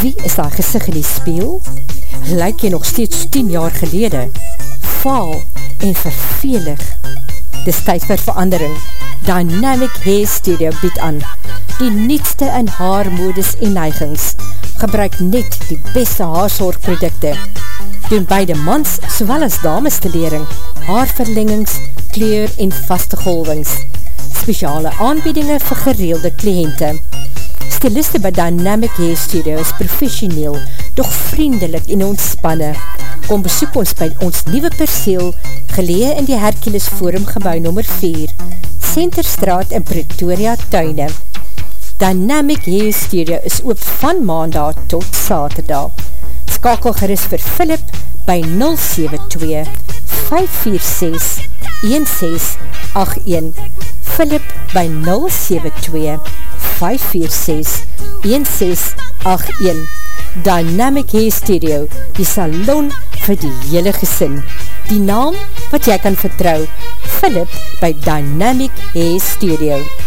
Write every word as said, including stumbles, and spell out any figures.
Wie is daar gesig in die speel? Lyk jy nog steeds tien jaar gelede? Vaal en vervelig. Dis tyd vir verandering. Dynamic Hair Studio bied aan. Die nuutste in haarmodes en neigings. Gebruik net die beste haarsorgprodukte. Doen beide mans sowel as dames te lering, haarverlengings, kleur en vaste golwings. Spesiale aanbiedinge vir gereelde kliënte. Styliste by Dynamic Hair Studio is professioneel, doch vriendelik en ontspanne. Kom besoek ons by ons nieuwe perseel, geleë in die Hercules Forum gebouw nommer vier, Centerstraat in Pretoria, Tuine. Dynamic Hair Studio is oop van maandag tot saterdag. Skakel gerus vir Philip by nul sewe twee, vyf vier ses, een ses agt een. Philip by nul sewe twee, vyf vier ses, een ses agt een. Dynamic Hair Studio, die salon vir die hele gesin. Die naam wat jy kan vertrou, Philip by Dynamic Hair Studio.